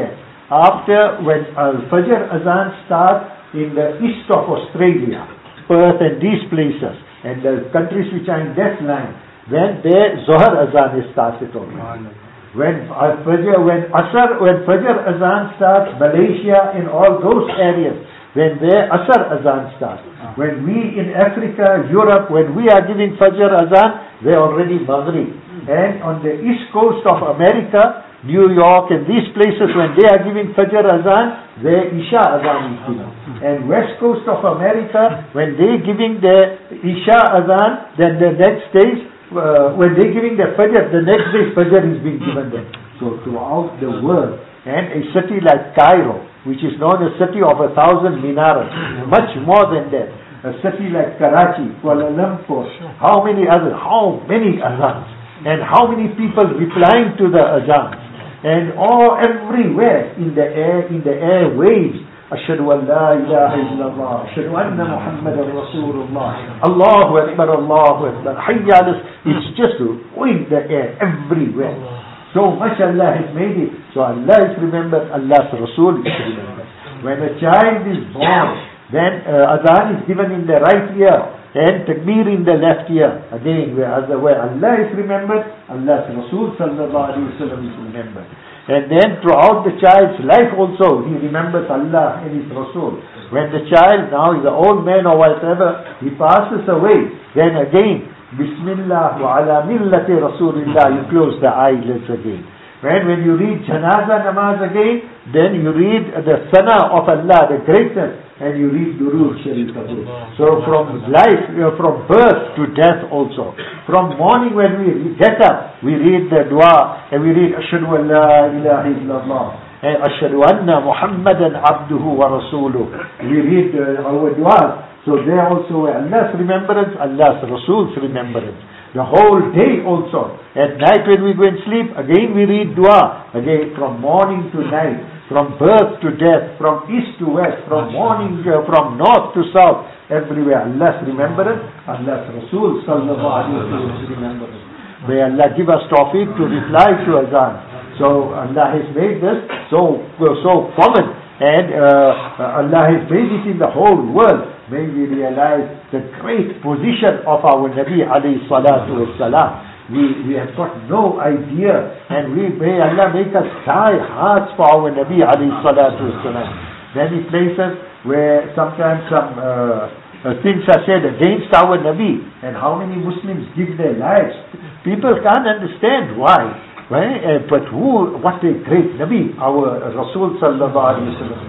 after when Al-Fajr Azan starts in the east of Australia, Perth and these places, and the countries which are in that line, when their Zohar Azan is started already. When Fajr, when Asr, when Fajr Azan starts, Malaysia in all those areas, when their Asr Azan starts. When we in Africa, Europe, when we are giving Fajr Azan, they're already Maghrib. And on the east coast of America, New York and these places, when they are giving Fajr Azan, their Isha Azan is given. And west coast of America, when they're giving their Isha Azan, then the next day, uh, when they're giving their Fajr, the next day Fajr is being given them. So throughout the world, and a city like Cairo, which is known as city of a thousand minaras, much more than that. A city like Karachi, Kuala Lumpur, how many other, how many azans, and how many people replying to the azans. And all everywhere in the air, in the airwaves, Ashhadu an la ilaha illallah, Ashhadu anna Muhammadan Rasulullah, Allahu Akbar, Allahu Akbar, Hayya alas. It's just going the air everywhere. So much Allah has made it. So Allah is remembered, Allah's Rasul is remembered. When a child is born, then uh, adhan is given in the right ear and takbir in the left ear. Again, where, where Allah is remembered, Allah's Rasul sallallahu alaihi wasallam is remembered. And then throughout the child's life also, he remembers Allah and his Rasul. When the child now is an old man or whatever, he passes away, then again, Bismillah wa ala millati Rasulillah, you close the eyelids again. When, when you read Janaza Namaz again, then you read the Sana of Allah, the greatness, and you read Durood Sharif. So from life, you know, from birth to death also. From morning when we get up, we read the dua, and we read Ashhadu an la ilaha illallah, and Ashhadu anna Muhammadan abduhu wa rasuluh. We read uh, our dua. So there also Allah's remembrance, Allah's Rasul's remembrance. The whole day also. At night when we go and sleep, again we read dua. Again from morning to night, from birth to death, from east to west, from morning, uh, from north to south, everywhere. Allah's remembrance, Allah's Rasul sallallahu alaihi wasallam's remembrance. May Allah give us tawfiq to reply to azan. So Allah has made this so so common, and uh, Allah has made it in the whole world. May we realize the great position of our Nabi alayhi salatu wassalam. We, we have got no idea, and we may Allah make us tie hearts for our Nabi alayhi salatu wassalam. Many places where sometimes some uh, uh, things are said against our Nabi, and how many Muslims give their lives. People can't understand why. Right? Uh, but who, what a great Nabi, our Rasul sallallahu alayhi wa sallam.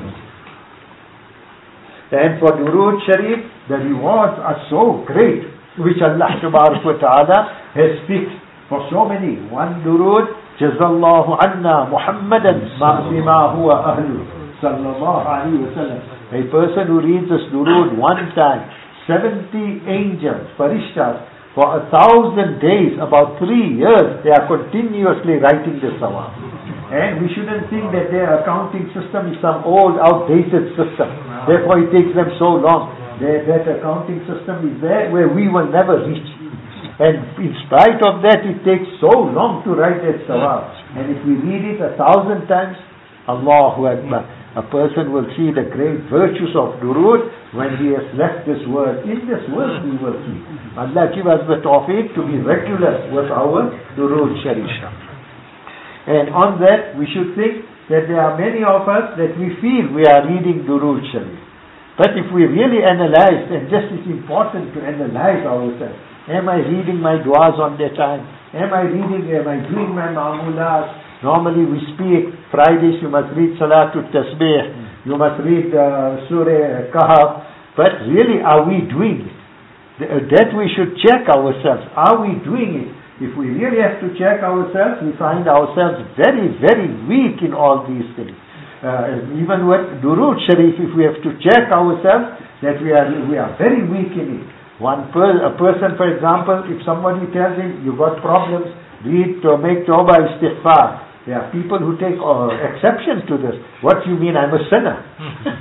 And for Durood Sharif, the rewards are so great, which Allah Tabarak wa Ta'ala has fixed for so many. One Durood, Jazallahu anna Muhammadan bima huwa ahlu sallallahu alayhi wa sallam. A person who reads this Durood one time, seventy angels, Farishtas, for a thousand days, about three years, they are continuously writing the sawab. And we shouldn't think that their accounting system is some old, outdated system. Therefore it takes them so long. Their, that accounting system is there where we will never reach. And in spite of that, it takes so long to write that sawab. And if we read it a thousand times, Allahu Akbar, a person will see the great virtues of Durood when he has left this world. In this world we will see. Allah give us the tawfiq to be regular with our Durood Sharif. And on that, we should think that there are many of us that we feel we are reading Durood Sharif. But if we really analyze, and just it's important to analyze ourselves. Am I reading my du'as on their time? Am I reading, am I doing my ma'amulat? Normally we speak, Fridays you must read Salatul Tasbih, you must read uh, Surah Kahf. But really, are we doing it? That we should check ourselves. Are we doing it? If we really have to check ourselves, we find ourselves very, very weak in all these things. Uh, even with Durood Sharif, if we have to check ourselves, that we are we are very weak in it. One per, a person, for example, if somebody tells him, you got problems, read to make tawbah istighfar. There are people who take uh, exception to this. What do you mean, I'm a sinner?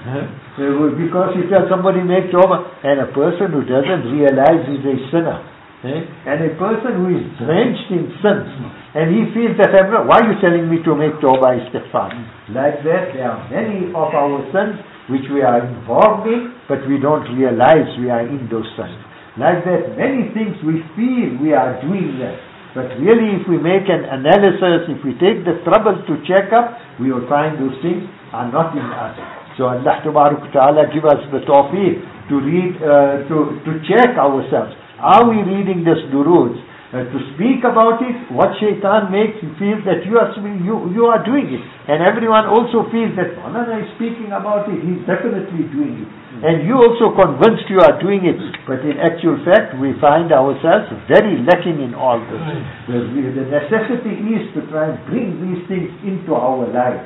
Because you tell somebody make tawbah, and a person who doesn't realize he's a sinner, Eh? And a person who is drenched in sins, and he feels that, why are you telling me to make tawbah istighfar? Like that, there are many of our sins which we are involved in, but we don't realize we are in those sins. Like that, many things we feel we are doing that. But really, if we make an analysis, if we take the trouble to check up, we will find those things are not in us. So Allah Ta'ala give us the tawfiq to read, uh, to, to check ourselves. Are we reading this durood? Uh, to speak about it, what shaitan makes you feel that you are you, you are doing it. And everyone also feels that Maulana is speaking about it, he's definitely doing it. And you also convinced you are doing it. But in actual fact, we find ourselves very lacking in all this. The, the necessity is to try and bring these things into our lives.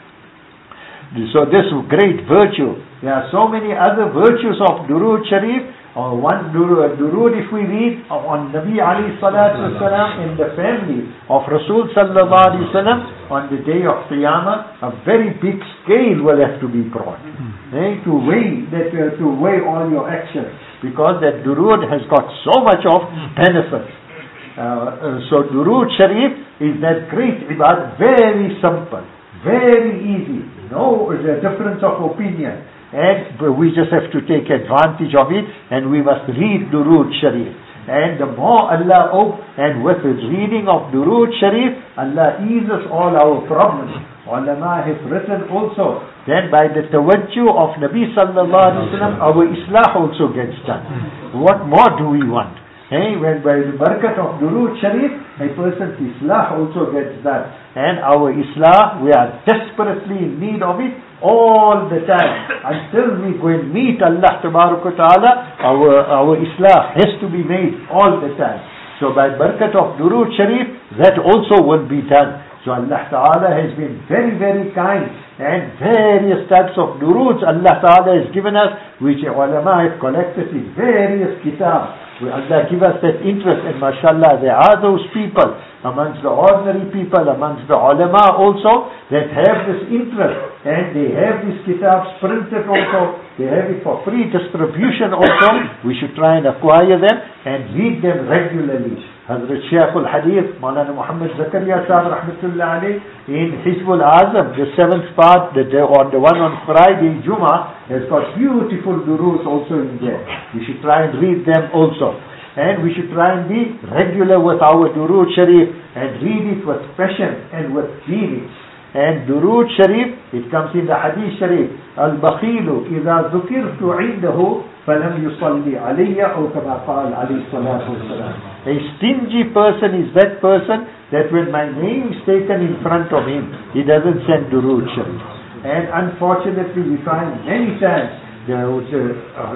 So this great virtue. There are so many other virtues of Durood Sharif. Or one durood, durood if we read on Nabi alayhi salatu wasalam in the family of Rasul sallallahu alayhi wasallam on the day of Qiyamah, a very big scale will have to be brought mm-hmm. eh, to weigh that uh, to weigh all your actions, because that durood has got so much of benefit. Uh, uh, so Durood Sharif is that great ibadah, very simple, very easy, no uh, difference of opinion. And we just have to take advantage of it, and we must read Durood Sharif. And the more Allah opens, and with the reading of Durood Sharif, Allah eases all our problems. Ulama have written also, then by the tawajjuh of Nabi sallallahu alaihi wasallam, our islah also gets done. What more do we want? Hey, when by the barakat of Durood Sharif, a person's islah also gets done. And our islah, we are desperately in need of it all the time. Until we go and meet Allah Ta'ala, our, our islah has to be made all the time. So by barakat of Durood Sharif, that also will be done. So Allah Ta'ala has been very, very kind, and various types of duroods Allah Ta'ala has given us, which ulama have collected in various kitabs. Allah give us that interest, and mashallah, there are those people amongst the ordinary people, amongst the ulama also, that have this interest, and they have these kitabs printed also, they have it for free distribution also. We should try and acquire them and read them regularly. Hazrat Shaykh al-Hadith, Maulana Muhammad Zakaria Sahib Rahmatullah alayh, in Hizbul Azam, the seventh part, the, the, on the one on Friday, Jummah, has got beautiful duroods also in there. We should try and read them also. And we should try and be regular with our Durood Sharif and read it with passion and with feeling. And Durood Sharif, it comes in the Hadith Sharif, Al-Bakhilu إِذَا ذُكِرْتُ عِنْدَهُ فَلَمْ يُصَلِّ عَلَيَّ أَوْ كَمَا قَالَ عَلَيْهِ الصَّلَاةُ وَالسَّلَامُ. A stingy person is that person that when my name is taken in front of him, he doesn't send Durood Sharif. And unfortunately, we find many times there was, uh,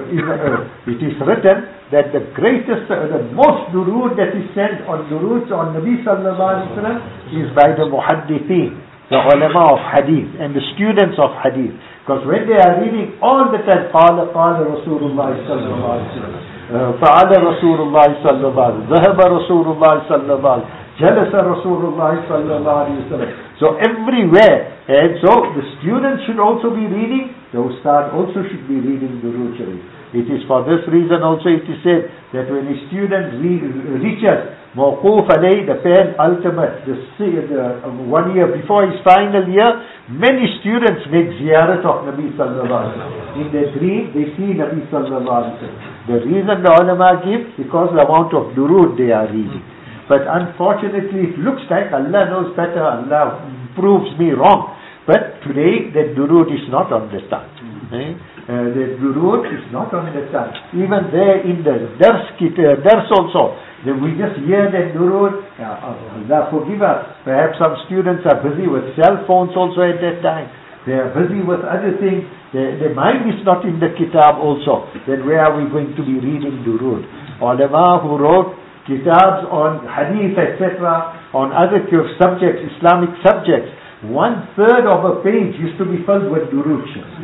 uh, it is written that the greatest, uh, the most durood that is sent on duroods on Nabi sallallahu alaihi wasallam is by the muhaddithin, the ulama of hadith and the students of hadith. Because when they are reading all the time, قال قال رسول الله صلى الله عليه وسلم, فعل رسول الله صلى الله عليه وسلم, ذهب رسول الله صلى الله عليه وسلم, جلس رسول الله صلى الله عليه وسلم. So everywhere, and so the students should also be reading, the ustad also should be reading Durood Sharif. It is for this reason also it is said that when a student re- reaches Mawquf alayh, the penultimate, the, the uh, one year before his final year, many students make ziyarat of Nabi sallallahu alaihi wasallam. In their dream, they see Nabi sallallahu alaihi wasallam. The reason the ulama give, because the amount of durood they are reading. But unfortunately, it looks like Allah knows better, Allah proves me wrong. But today, that durood is not on the tongue. Eh? Uh, the durood is not on the tongue. Even there in the dars, uh, dars also, that we just hear that durood, uh, Allah forgive us. Perhaps some students are busy with cell phones also at that time. They are busy with other things. Their, their mind is not in the kitab also. Then where are we going to be reading durood? Ulama who wrote kitabs on hadith, et cetera, on other subjects, Islamic subjects, one third of a page used to be filled with durood.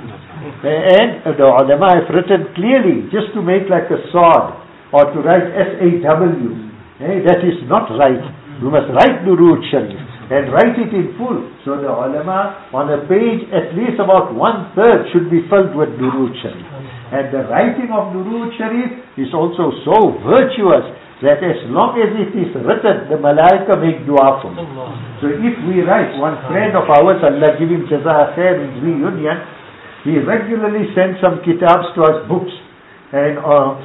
And the ulama have written clearly, just to make like a sword, or to write S A W. Eh, that is not right. You must write Durood Sharif and write it in full. So the ulama, on a page, at least about one third should be filled with Durood Sharif. And the writing of Durood Sharif is also so virtuous that as long as it is written, the malaika make dua for me. So if we write, one friend of ours, Allah give him jaza khair in reunion, he regularly sends some kitabs to us, books, and uh,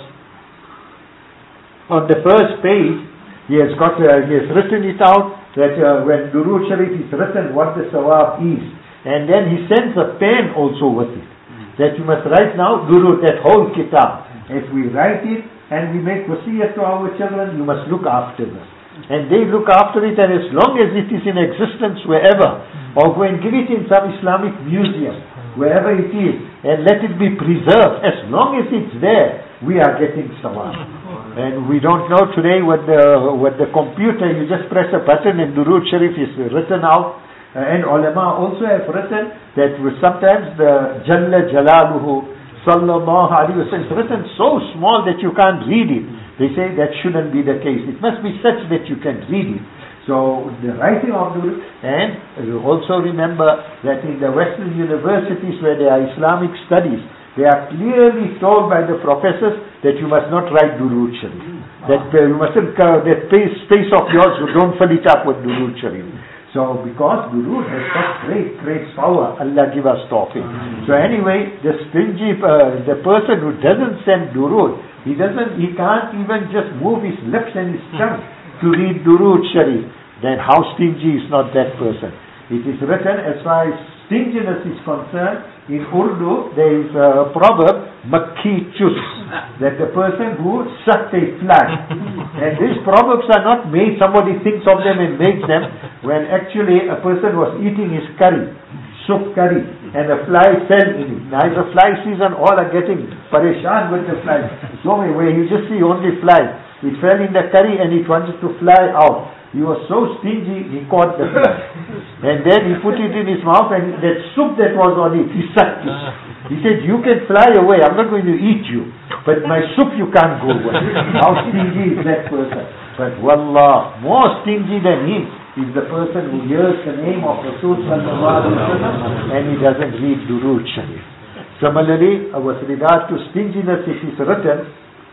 on the first page, he has got, uh, he has written it out, that uh, when Durood Sharif is written, what the sawab is. And then he sends a pen also with it, that you must write now, Durood, that whole kitab. If we write it, and we make wasiyah to our children, you must look after them. And they look after it, and as long as it is in existence wherever, or go and give it in some Islamic museum, wherever it is, and let it be preserved, as long as it's there, we are getting sawab. And we don't know today with the, with the computer, you just press a button and Durood Sharif is written out. Uh, and ulama also have written that sometimes the Jalla Jalaluhu Sallallahu Alaihi Wasallam is written so small that you can't read it. They say that shouldn't be the case. It must be such that you can read it. So the writing of the, and you also remember that in the Western universities where there are Islamic studies, they are clearly told by the professors that you must not write Durood Sharif. That uh, you mustn't, uh, that space, space of yours, don't fill it up with Durood Sharif. So, because Durood has such great, great power, Allah give us tawfiq. So anyway, the stingy, uh, the person who doesn't send Durood, he doesn't, he can't even just move his lips and his tongue to read Durood Sharif. Then how stingy is not that person? It is written, as far as stinginess is concerned, in Urdu, there is a proverb, Makki Chus, that the person who sucked a fly. And these proverbs are not made, somebody thinks of them and makes them, when actually a person was eating his curry, soup curry, and a fly fell in it. Now it's a fly season, all are getting pareshan with the fly. So where you just see only fly. It fell in the curry and it wanted to fly out. He was so stingy, he caught the fly. And then he put it in his mouth, and that soup that was on it, he sucked it. He said, you can fly away, I'm not going to eat you, but my soup you can't go with. How stingy is that person? But wallah, more stingy than him is the person who hears the name of Rasul sallallahu alaihi wasallam and he doesn't read Durood Sharif. Similarly, with regard to stinginess, it is written,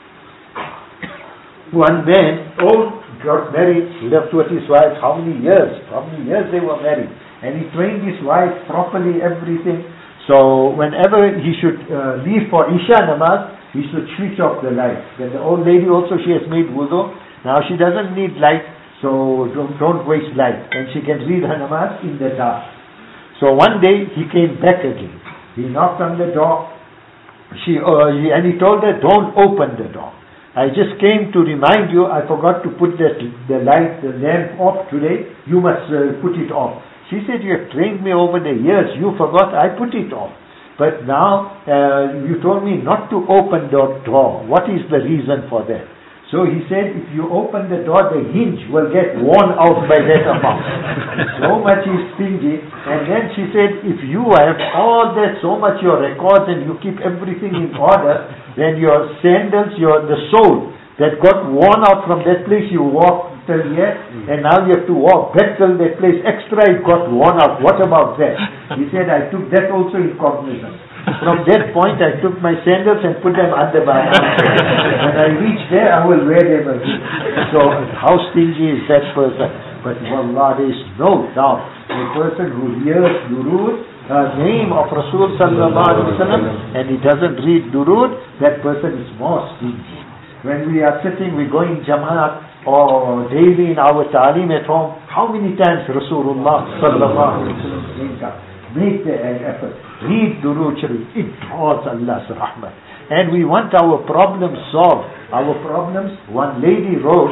one man, old, got married, lived with his wife, how many years? How many years they were married? And he trained his wife properly, everything. So whenever he should uh, leave for Isha namaz, he should switch off the light. Then the old lady also, she has made wudu. Now she doesn't need light, so don't, don't waste light. And she can read her namaz in the dark. So one day he came back again. He knocked on the door. She, uh, he, and he told her, don't open the door. I just came to remind you, I forgot to put that, the light, the lamp off today. You must uh, put it off. She said, you have trained me over the years. You forgot, I put it off. But now, uh, you told me not to open the door. What is the reason for that? So he said, if you open the door, the hinge will get worn out by that amount. So much is stingy. And then she said, if you have all that, so much your records and you keep everything in order, then your sandals, your the sole that got worn out from that place, you walk till here, and now you have to walk back till that place. Extra, it got worn out. What about that? He said, I took that also in cognizance. From that point, I took my sandals and put them under my arm. When I reach there, I will wear them again. So, how stingy is that person? But wallah, there is no doubt. A person who hears Durood, uh, name of Rasul sallallahu alaihi wasallam, and he doesn't read Durood, that person is more stingy. When we are sitting, we go in Jamaat or daily in our ta'aleem at home, how many times Rasulullah sallallahu alaihi wasallam make the effort, read Durood Sharif, it draws Allah's rahmah. And we want our problems solved. Our problems, one lady wrote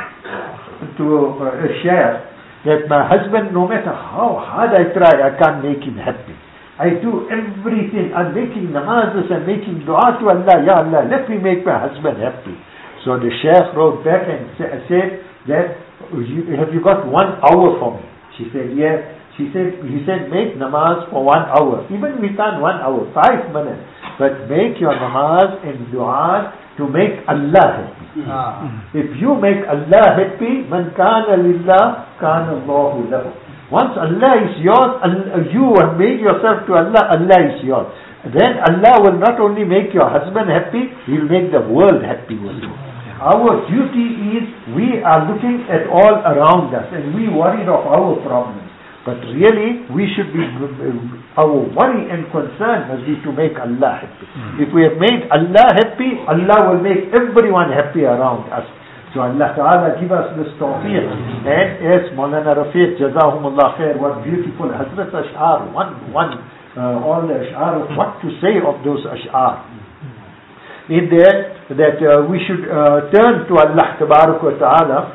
to uh, a share that my husband, no matter how hard I try, I can't make him happy. I do everything. I'm making namazes and making dua to Allah. Ya Allah, let me make my husband happy. So the sheikh wrote back and sa- said that, have you got one hour for me? She said, yeah. She said, he said, make namaz for one hour. Even we can't one hour, five minutes. But make your namaz and dua to make Allah happy. Ah. If you make Allah happy, man kana lillah, kana Allahu lahu. Once Allah is yours, you have made yourself to Allah, Allah is yours. Then Allah will not only make your husband happy, He will make the world happy with you. our duty is, we are looking at all around us and we worried of our problems. But really, we should be, our worry and concern must be to make Allah happy. Mm. If we have made Allah happy, Allah will make everyone happy around us. So Allah Ta'ala give us this tawfiq. And yes, Maulana Rafiq, Jazahumullah khair, what beautiful Hazrat Ash'ar, one, one, uh, all the Ash'ar of what to say of those Ash'ar. In there, that uh, we should uh, turn to Allah Tabarak wa Ta'ala,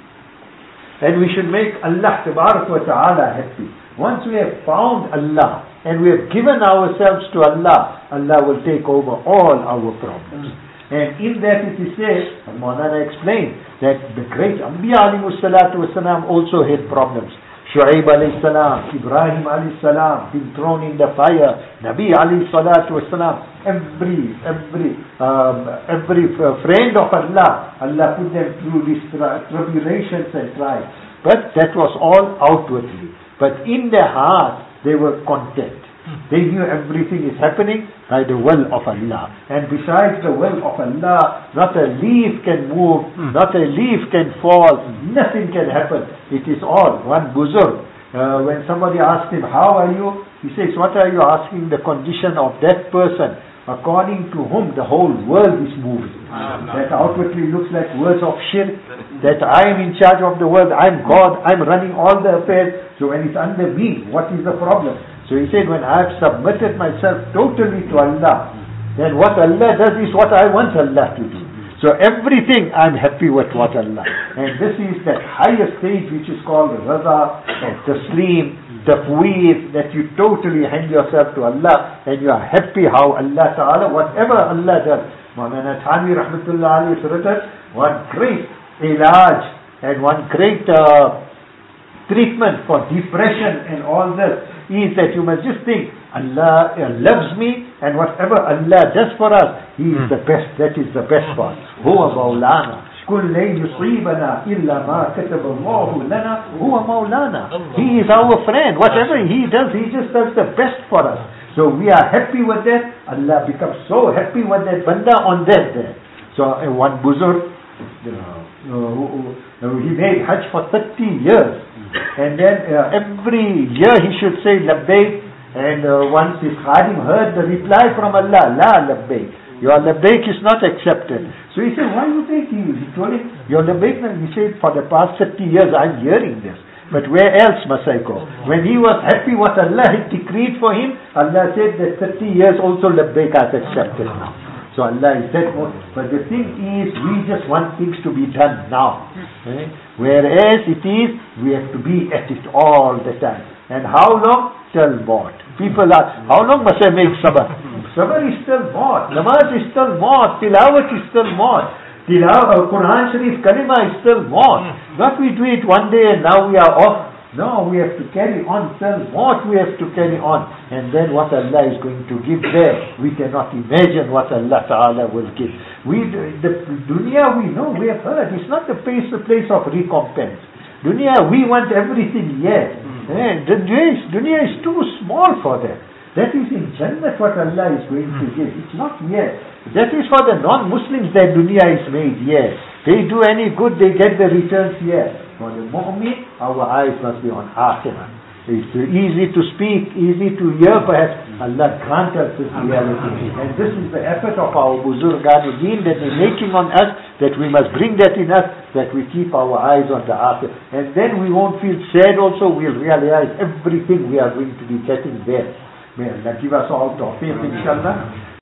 and we should make Allah Tabarak wa Ta'ala happy. Once we have found Allah and we have given ourselves to Allah, Allah will take over all our problems. And in that it is said, Maulana explained, that the great Anbiya alayhi salatu wasalam also had problems. Shu'aib alayhi salam, Ibrahim alayhi salam, been thrown in the fire, Nabi alayhi salatu wasalam, every, every, um, every friend of Allah, Allah put them through these tribulations and trials. But that was all outwardly. But in their heart, they were content. They knew everything is happening by the will of Allah. And besides the will of Allah, not a leaf can move, not a leaf can fall, nothing can happen. It is all one buzurg. Uh, when somebody asks him, how are you? He says, what are you asking the condition of that person? According to whom the whole world is moving. That outwardly looks like words of shirk. That I am in charge of the world, I am God, I am running all the affairs. So when it's under me, what is the problem? So he said, when I have submitted myself totally to Allah, then what Allah does is what I want Allah to do. So everything I'm happy with what Allah. And this is that higher stage which is called Raza, Taslim, Tafweed, that you totally hand yourself to Allah and you are happy how Allah Ta'ala, whatever Allah does. Maulana Thani Rahmatullah alayhi has written one great ilaj and one great uh, treatment for depression and all this is that you must just think Allah uh, loves me and whatever Allah does for us, He is the best, that is the best part. Huwa Maulana. كل لن يصيبنا إلا ما كتب الله لنا هو مولانا. He is our friend. Whatever He does, He just does the best for us. So we are happy with that. Allah becomes so happy with that banda on that day. So uh, one buzurg, uh, uh, uh, he made Hajj for thirty years. And then uh, every year he should say labbaik. And uh, once his khadim heard the reply from Allah, la labbaik. Your labbaik is not accepted. So he said, why you take you? He told him, your labbaik, he said, for the past thirty years I'm hearing this. But where else must I go? When he was happy what Allah had decreed for him, Allah said that thirty years also labbaik is accepted now. So Allah is that more. But the thing is, we just want things to be done now. Okay? Whereas it is, we have to be at it all the time. And how long? Till maut. People ask, how long must I make sabr? Sabr is still maut. Namaz is still maut. Tilawat is still maut. Tilawat, Quran Sharif, Kalima is still maut. Not we do it one day and now we are off. No, we have to carry on till maut. We have to carry on. And then what Allah is going to give there, we cannot imagine what Allah Ta'ala will give. We, the dunya we know, we have heard, it's not the place, the place of recompense. Dunya, we want everything here. And the dunya is too small for that. That is in Jannah what Allah is going to give. It's not here. That is for the non-Muslims that dunya is made here. They do any good, they get the returns here. For the mu'min, our eyes must be on akhirah. It's easy to speak, easy to hear perhaps. Allah grant us this reality. And this is the effort of our Buzurgan-e-Deen that they're making on us, that we must bring that in us, that we keep our eyes on the akhirah. And then we won't feel sad also, we'll realize everything we are going to be getting there. May Allah give us all tawfiq, inshallah.